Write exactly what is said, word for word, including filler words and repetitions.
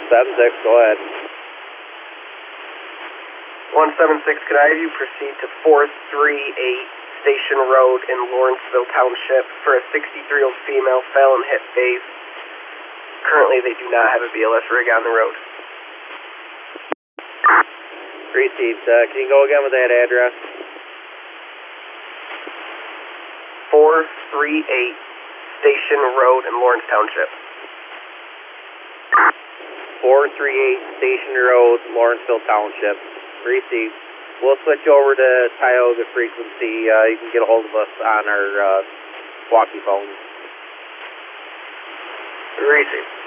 seven six, go ahead. one seven six, could I have you proceed to four three eight Station Road in Lawrenceville Township for a sixty-three-year-old female fell and hit base. Currently, they do not have a B L S rig on the road. Received. Uh, can you go again with that address? four three eight Station Road in Lawrence Township. four three eight Station Road, Lawrenceville Township. Received. We'll switch over to Tioga frequency. Uh, you can get a hold of us on our uh, walkie phones. Received.